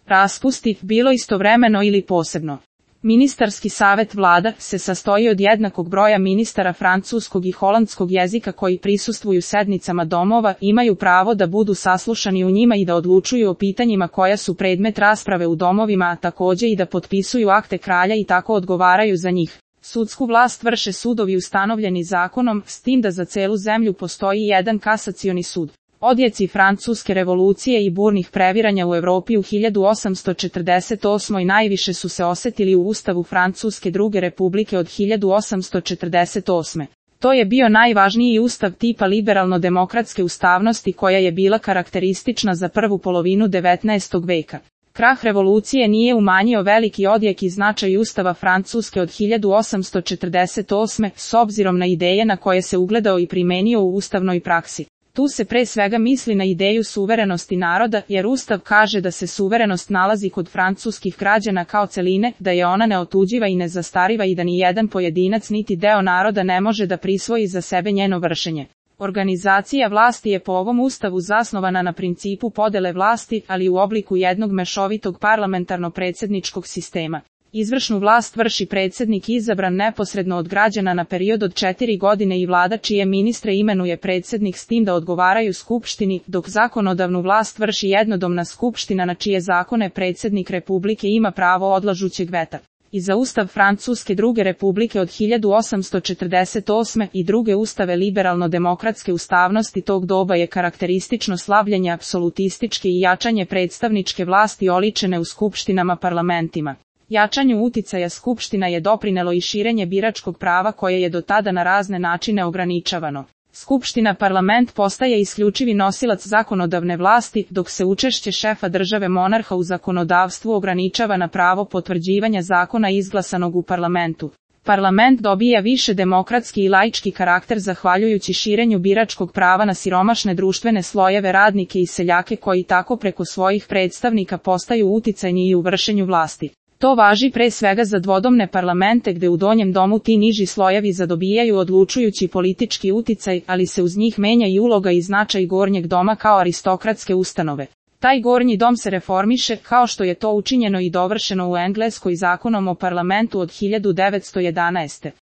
raspusti, bilo istovremeno ili posebno. Ministarski savet vlada se sastoji od jednakog broja ministara francuskog i holandskog jezika koji prisustvuju sednicama domova, imaju pravo da budu saslušani u njima i da odlučuju o pitanjima koja su predmet rasprave u domovima, a takođe i da potpisuju akte kralja i tako odgovaraju za njih. Sudsku vlast vrše sudovi ustanovljeni zakonom, s tim da za celu zemlju postoji jedan kasacioni sud. Odjeci francuske revolucije i burnih previranja u Evropi u 1848. najviše su se osetili u Ustavu Francuske druge republike od 1848. To je bio najvažniji ustav tipa liberalno-demokratske ustavnosti koja je bila karakteristična za prvu polovinu 19. veka. Krah revolucije nije umanjio veliki odjek i značaj Ustava Francuske od 1848. s obzirom na ideje na koje se ugledao i primenio u ustavnoj praksi. Tu se pre svega misli na ideju suverenosti naroda, jer Ustav kaže da se suverenost nalazi kod francuskih građana kao celine, da je ona neotuđiva i nezastariva i da ni jedan pojedinac niti deo naroda ne može da prisvoji za sebe njeno vršenje. Organizacija vlasti je po ovom ustavu zasnovana na principu podele vlasti, ali u obliku jednog mešovitog parlamentarno-predsjedničkog sistema. Izvršnu vlast vrši predsjednik izabran neposredno od građana na period od 4 godine i vlada čije ministre imenuje predsjednik s tim da odgovaraju skupštini, dok zakonodavnu vlast vrši jednodomna skupština na čije zakone predsjednik republike ima pravo odlažućeg veta. I za ustav Francuske druge republike od 1848. i druge ustave liberalno-demokratske ustavnosti tog doba je karakteristično slavljenje apsolutističke i jačanje predstavničke vlasti oličene u skupštinama parlamentima. Jačanju uticaja skupština je doprinelo i širenje biračkog prava koje je do tada na razne načine ograničavano. Skupština parlament postaje isključivi nosilac zakonodavne vlasti, dok se učešće šefa države monarha u zakonodavstvu ograničava na pravo potvrđivanja zakona izglasanog u parlamentu. Parlament dobija više demokratski i laički karakter zahvaljujući širenju biračkog prava na siromašne društvene slojeve, radnike i seljake koji tako preko svojih predstavnika postaju uticajni i u vršenju vlasti. To važi pre svega za dvodomne parlamente gde u donjem domu ti niži slojevi zadobijaju odlučujući politički uticaj, ali se uz njih menja i uloga i značaj gornjeg doma kao aristokratske ustanove. Taj gornji dom se reformiše, kao što je to učinjeno i dovršeno u Engleskoj zakonom o parlamentu od 1911.